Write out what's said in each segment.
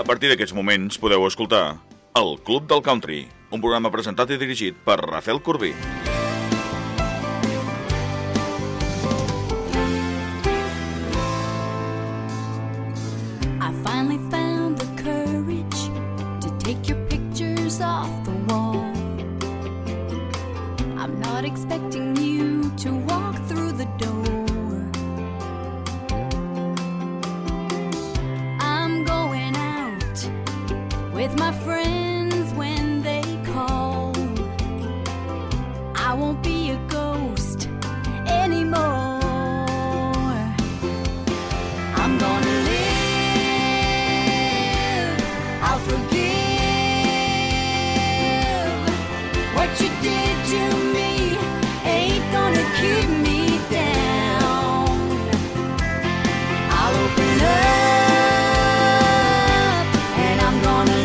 A partir d'aquests moments podeu escoltar El Club del Country, un programa presentat i dirigit per Rafael Corbí. I finally found the courage to take your pictures off the wall. I'm not expecting you to walk through the door. I'm going out with my friends when they call. I won't be a ghost anymore. I'm gonna live. I'll forgive what you did to me. Ain't gonna keep me down. I'll open up and I'm gonna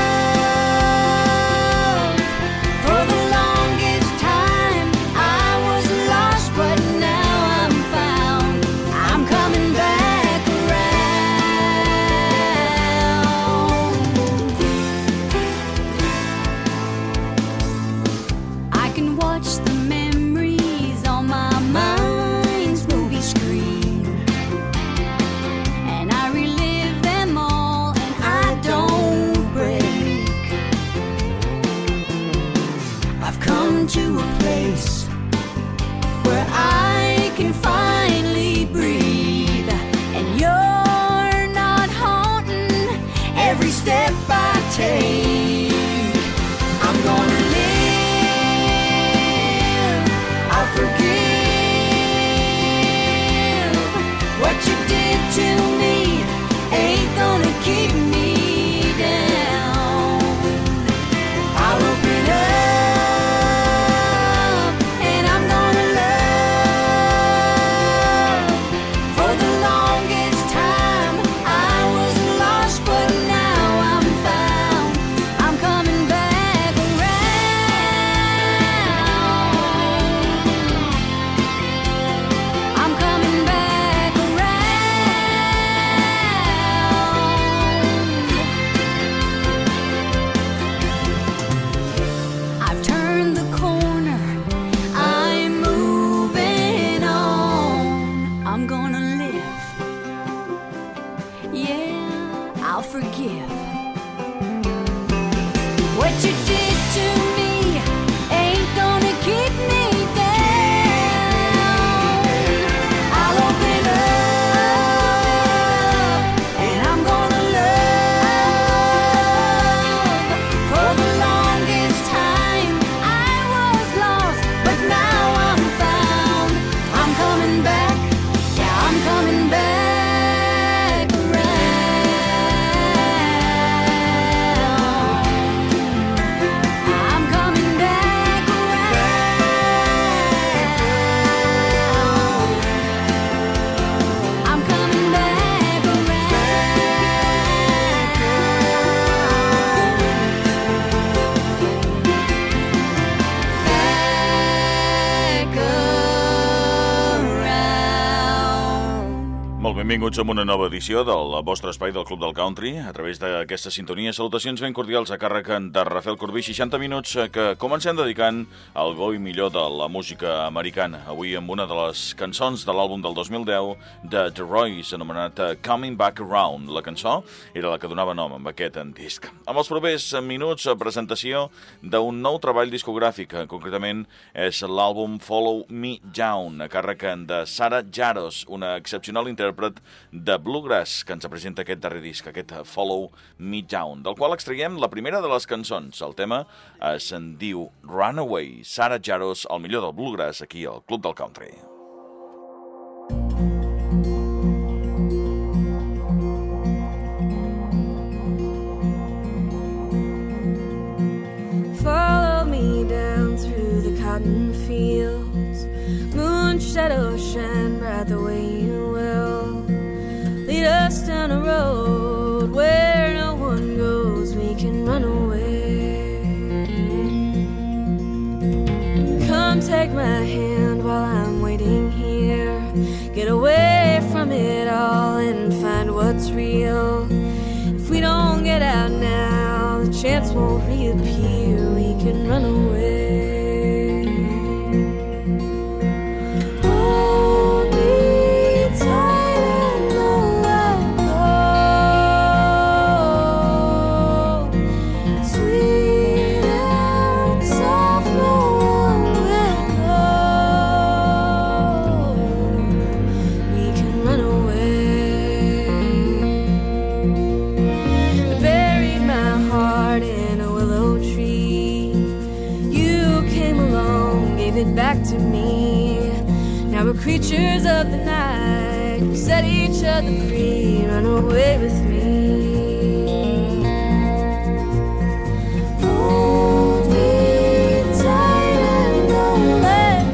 love. For the longest time I was lost, but now I'm found. I'm coming back around. I can watch the memories on my mind's movie screen, and I relive them all, and I don't break. I've come to a place where I can finally breathe, and you're not haunting every step I take. I'm gonna live. I'll forgive what you did to me. Ain't gonna keep me down. I'll open up and I'm gonna love. For the longest time I was lost, but now I'm found. I'm coming back around. I'm coming back around. I've turned the corner. I'm moving on. I'm gonna live. Yeah, I'll forgive. What you did to me ain't gonna keep me down. I'll open up and I'm gonna love. For the longest time I was lost, but now I'm found. I'm coming back, yeah, I'm coming back around. I'm coming back around. I'm coming back around. Molt benvinguts a una nova edició del vostre espai del Club del Country. A través d'aquesta sintonia, salutacions ben cordials a càrrec de Rafael Corbí. 60 minuts que comencem dedicant al bo i millor de la música americana. Avui amb una de les cançons de l'àlbum del 2010 de The Roys, anomenat Coming Back Around. La cançó era la que donava nom amb aquest disc. Amb els propers minuts, presentació d'un nou treball discogràfic. Concretament és l'àlbum Follow Me Down, a càrrec de Sarah Jaros, una excepcional intèrpret de bluegrass que ens presenta aquest darrer disc, aquest Follow Me Down, del qual extraiem la primera de les cançons. El tema se'n diu Runaway. Sarah Jaros, el millor del bluegrass, aquí al Club del Country. Follow me down through the cotton fields. Moon shadows shine bright the way you will. Lead us down a road where no one goes. We can run away. Come take my hand while I'm waiting here. Get away from it all and find what's real. If we don't get chance won't reappear, we can run away. Hold me tight and don't let go. Sweet and soft, no one will know. We can run away. I buried my heart in a willow tree. You came along, gave it back to me. Now we're creatures of the night. We set each other free. Run away with me. Hold me tight and don't let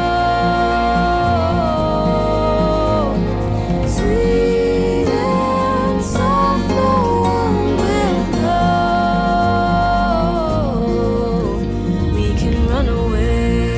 go. Sweet and soft, no one will know. We can run away.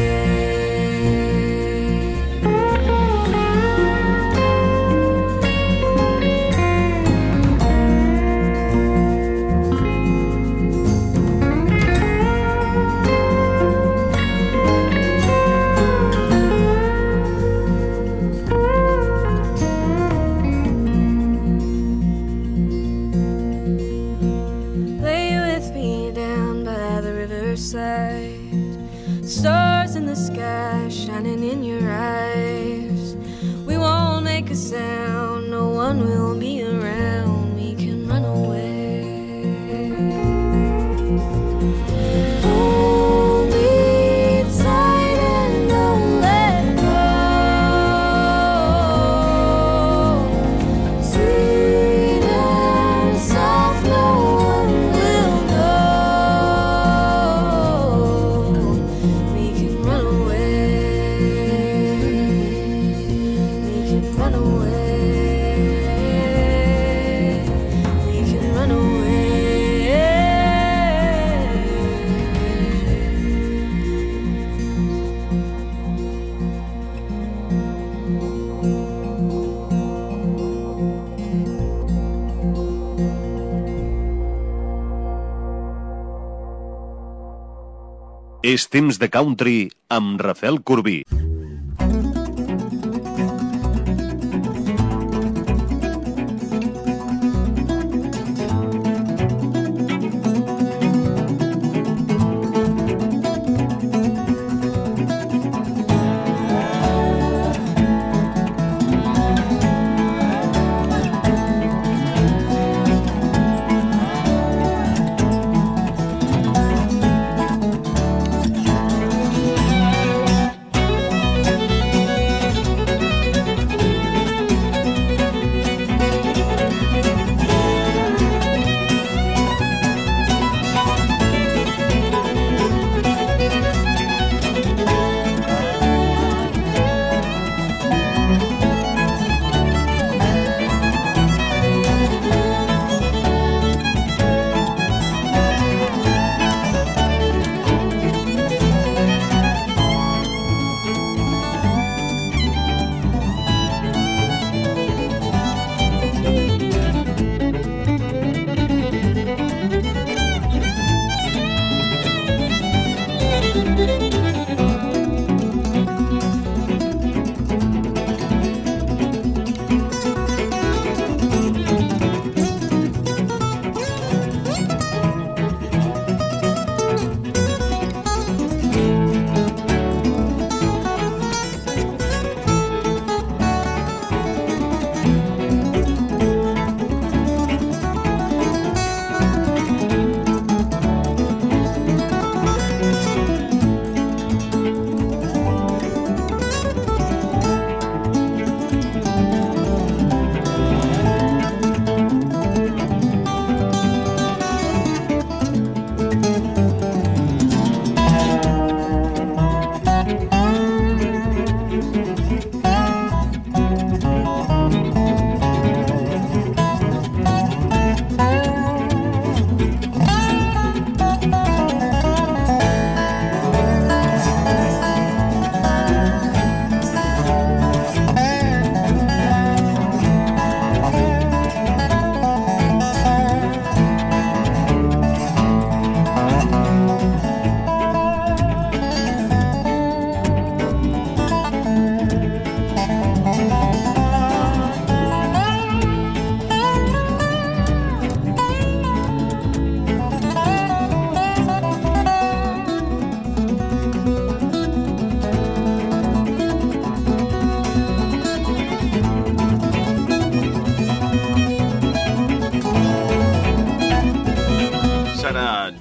Lay with me down by the riverside. Stars in the sky shining in your eyes. We won't make a sound, no one will be around. We can run away. Hold me tight and don't let go. Sweet and soft, no one will know. We can run away. We can run away. We can run away. És temps de country amb Rafael Corbí.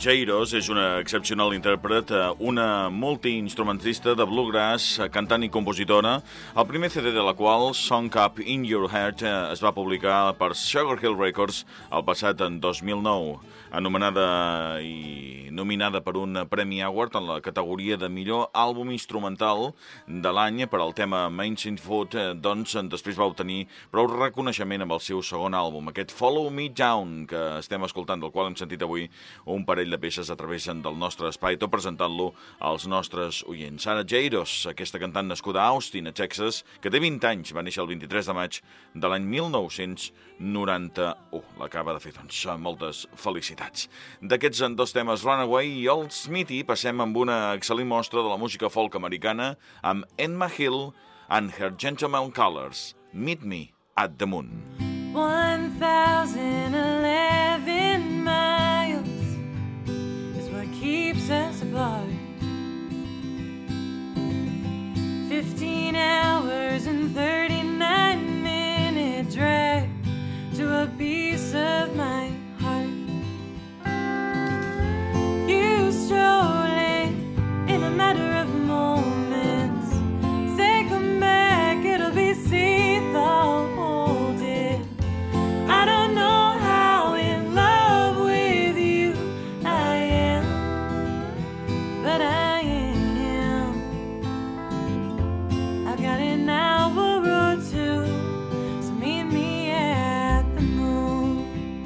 Jairus és una excepcional intèrpret, una multiinstrumentista de bluegrass, cantant i compositora, el primer CD de la qual, Song Up in Your Heart, es va publicar per Sugar Hill Records el passat en 2009, anomenada i nominada per un Premi Award en la categoria de millor àlbum instrumental de l'any per al tema Main Scene Food, doncs després va obtenir prou reconeixement amb el seu segon àlbum, aquest Follow Me Down, que estem escoltant, del qual hem sentit avui un parell de peces a través del nostre espai, tot presentant-lo als nostres oients. Sarah Jairus, aquesta cantant nascuda a Austin, a Texas, que té 20 anys, va néixer el 23 de maig de l'any 1991. L'acaba de fer, doncs, moltes felicitats. D'aquests dos temes, Runaway i Old Smithy, passem amb una excel·lent mostra de la música folk americana amb Emma Hill and Her Gentleman Callers, Meet Me at the Moon. 1,011 miles is what keeps us apart. 15 hours and 39-minute drive to a piece of my heart. You strolling in a matter of moments. Say come back, it'll be safe, I'll hold it. I don't know how in love with you I am, but I am. I've got an hour or two, so meet me at the moon.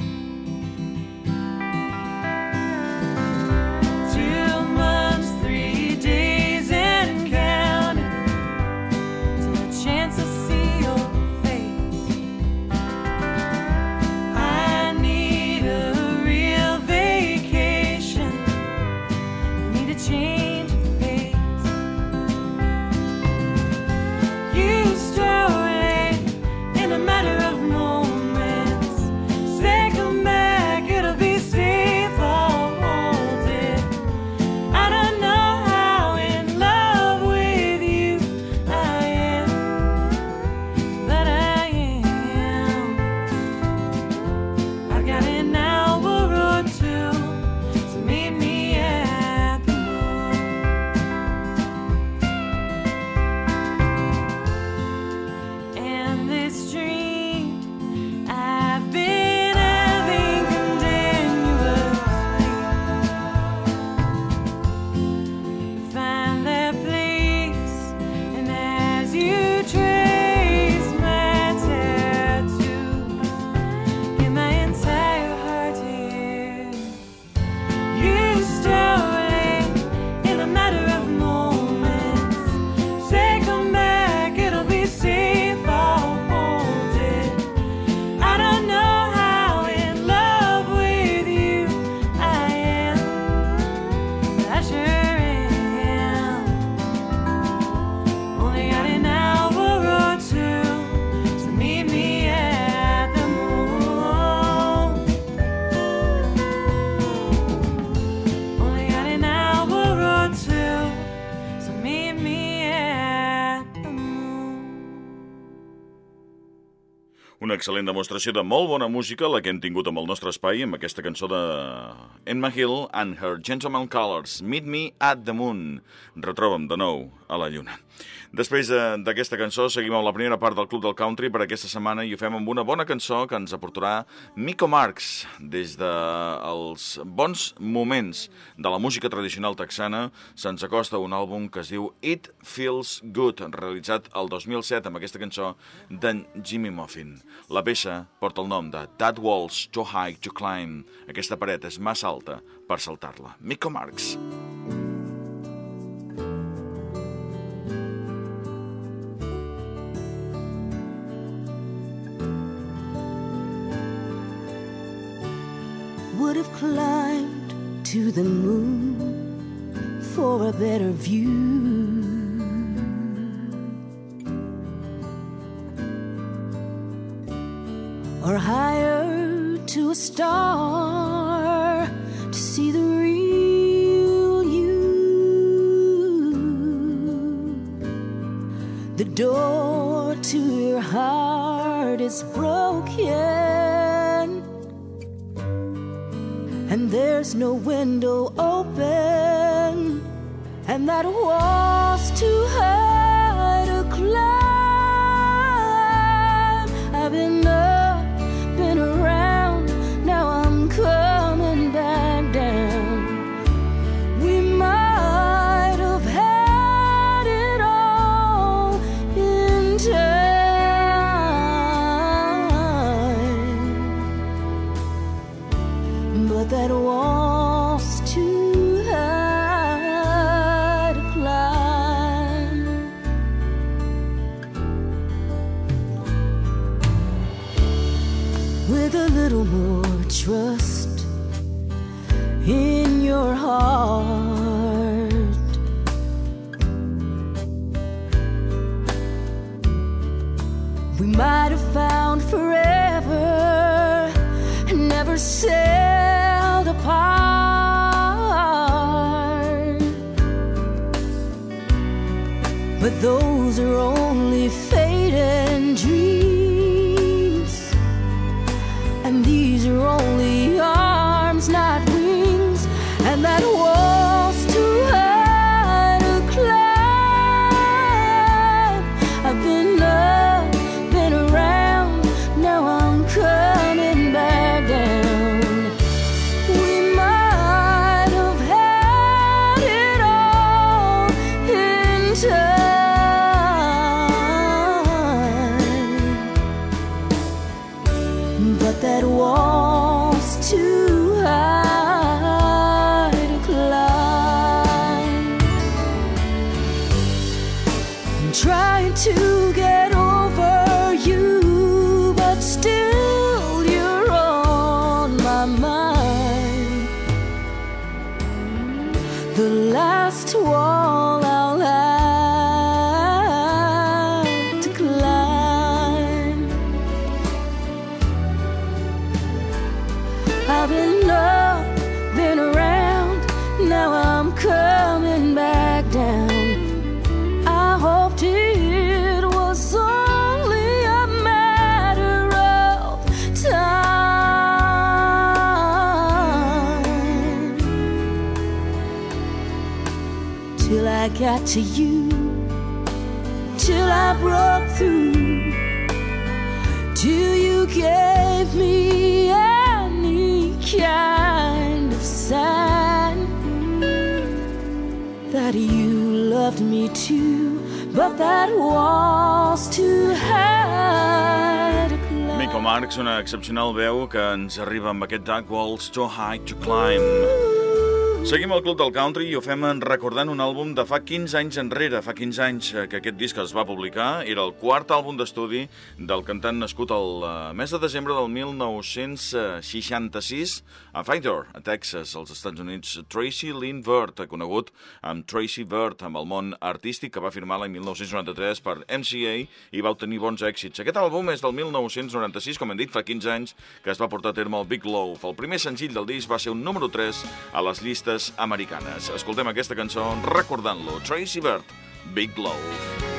2 months, 3 days and counting till a chance to see your face. I need a real vacation. I need a change of pace. You strolling in a matter of moments. Say come back, it'll be safe, I'll hold it. I don't know how in love with you I am, but I am. I've got an hour or two, so meet me at the moon. And this dream I've been having continuously, find that place, and as you trace my tattoos, get my entire heart here. You strolling in a matter of moments. Say come back, it'll be safe, I'll hold it. I don't know how in love with you I am, but I sure am. Only got an hour or two, so meet me at the moon. Only got an hour or two, so meet me at the moon. Una excel·lent demostració de molt bona música, la que hem tingut amb el nostre espai, amb aquesta cançó de Emma Hill and Her Gentleman Callers, Meet Me at the Moon. Retroba'm de nou a la lluna. Després d'aquesta cançó seguim amb la primera part del Club del Country per aquesta setmana i ho fem amb una bona cançó que ens aportarà Miko Marks. Des dels bons moments de la música tradicional texana se'ns acosta un àlbum que es diu It Feels Good, realitzat el 2007 amb aquesta cançó d'en Jimmy Muffin. La peça porta el nom de That Wall's Too High to Climb. Aquesta paret és massa alta per saltar-la. Miko Marks. Would have climbed to the moon for a better view. Or higher to a star to see the real you. The door to your heart is broken, and and there's no window open, and that wall's too high to climb. I've been up, been around, now I'm coming back down. We might have had it all in time, but that wall's too high to climb. With a little more trust in your heart, we might have found forever and never sailed apart. But those are only fading dreams, and these are only arms, not wings, and that wall's too high to climb. I've been up, been around, now I'm coming back down. We might have had it all in time, but that wall's too high to climb. I'm trying to get over you, but still you're on my mind. The last wall I'll have to climb. I've been up, been around, now I'm coming back down. I hoped it was only a matter of time, till I got to you, till I broke through, till you gave me any kind of sign that you loved me too, but that wall's too high to climb. Miko Marks, una excepcional veu que ens arriba amb aquest That Wall's Too High to Climb. Seguim al Club del Country i ho fem recordant un àlbum de fa 15 anys enrere. Fa 15 anys que aquest disc es va publicar. Era el quart àlbum d'estudi del cantant nascut el mes de desembre del 1966 a Fighter, a Texas, als Estats Units. Tracy Lynn Bird, conegut amb Tracy Bird, amb el món artístic, que va firmar l'any 1993 per MCA i va obtenir bons èxits. Aquest àlbum és del 1996, com hem dit, fa 15 anys, que es va portar a terme el Big Love. El primer senzill del disc va ser un número 3 a les llistes americanes. Escoltem aquesta cançó recordant-lo. Tracy Bird, Big Love.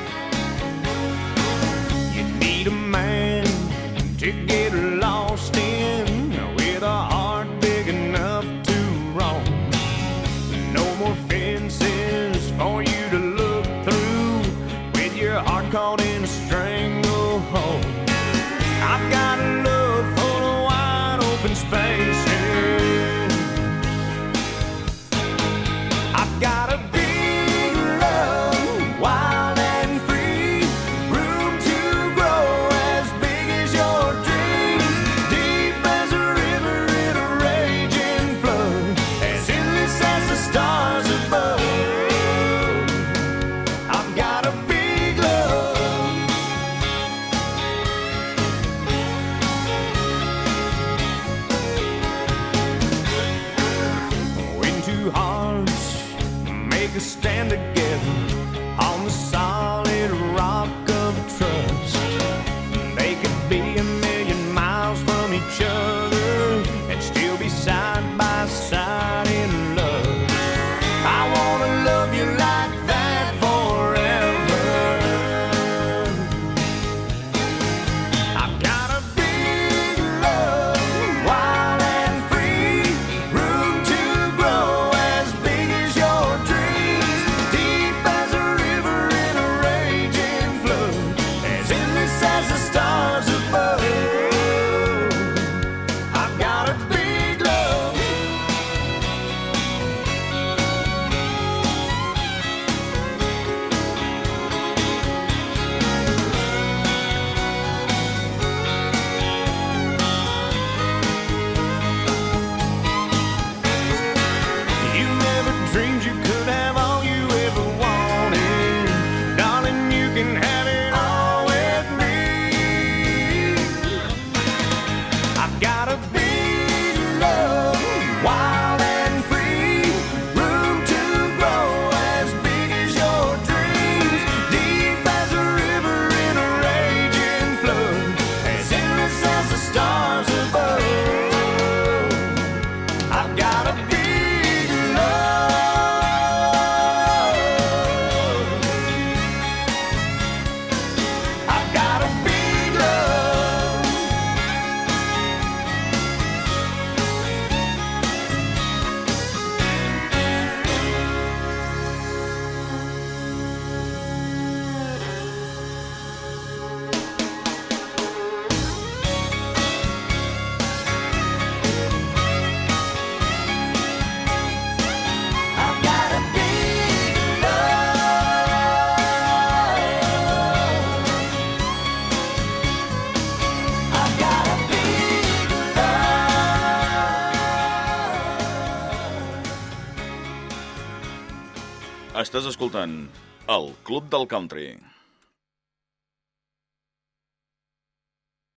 You need a man to get lost in, with a heart big enough to roam. No more fences for you to look through, with your heart caught in a stranglehold. I've got a love full of wide open spaces. I've got a big love, wild and Estàs escoltant el Club del Country.